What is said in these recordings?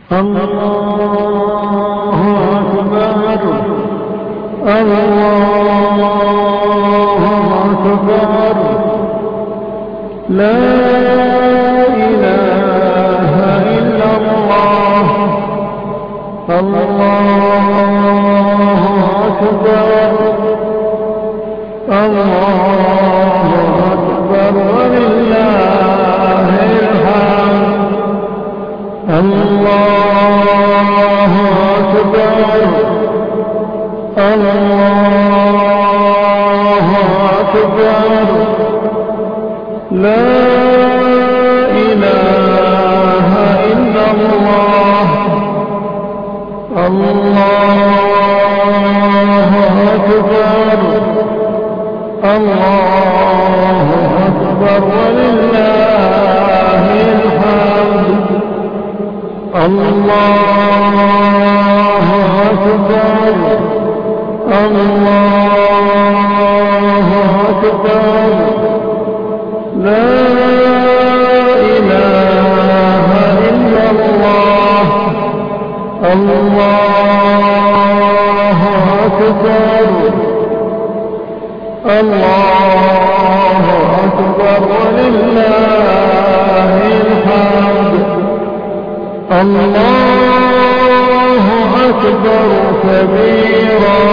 الله أكبر الله أكبر لا إله إلا الله الله أكبر الله أكبر ولله الحمد الله أكبر الله أكبر لا إله إلا الله الله أكبر الله أكبر ولله الحمد الله أكبر الله أكبر لا إله إلا الله الله أكبر الله أكبر ولله الحمد الله أكبر كبيرا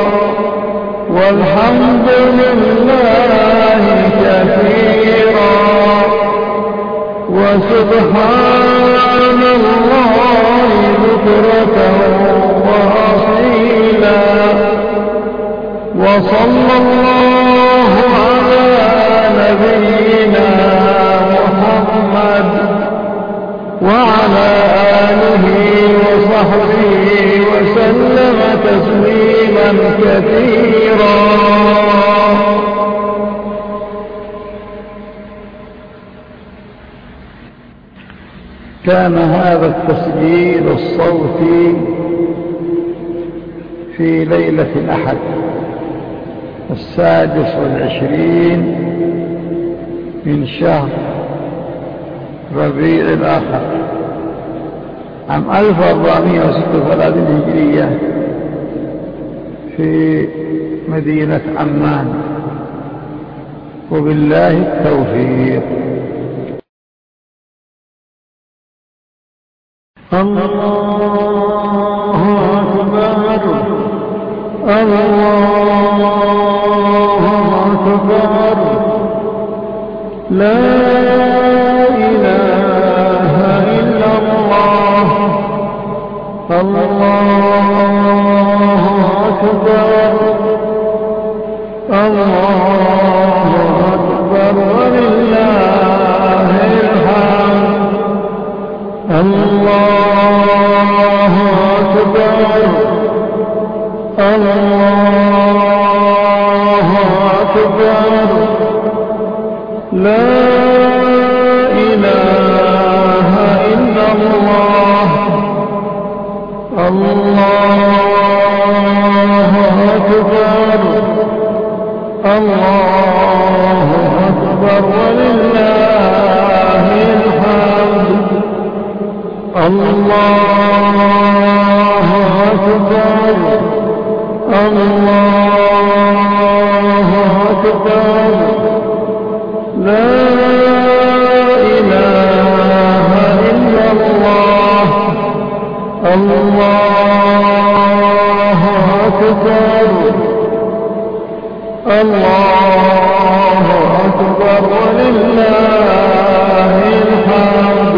والحمد لله كثيرا وسبحان الله بكرة وأصيلا وصلى الله على نبينا محمد وعلى آله وصحبه وسلم تسليما كثيرا. كان هذا التسجيل الصوتي في ليلة الأحد 26 من شهر ربيع الآخر عام 1436 هجرية في مدينة عمان، وبالله التوفيق. الله أكبر الله أكبر لا إله إلا الله الله أكبر الله أكبر ولله الحمد الله أكبر الله أكبر لا إله إلا الله الله أكبر الله أكبر ولله الحمد الله أكبر الله أكبر لا إله إلا الله الله أكبر الله أكبر ولله الحمد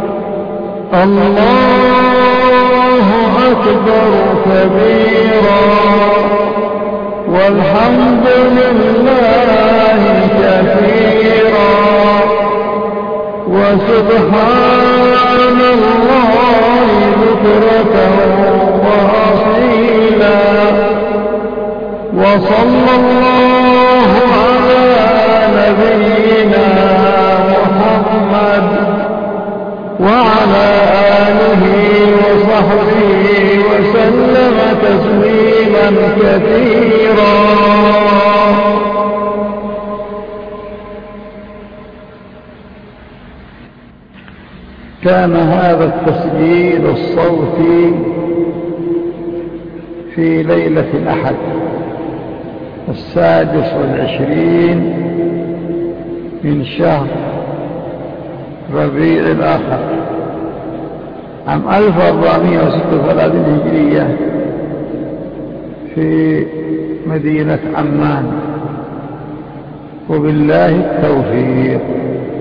الله أكبر كبيرا والحمد لله كثيرا وسبحان الله بكرة وأصيلا وصلى الله على نبينا محمد وعلى آله وصحبه وسلم تسليما كثيرا. كان هذا التسجيل الصوتي في ليلة الأحد 26 من شهر ربيع الآخر عام 1436 هجرية في مدينة عمان، وبالله التوفيق.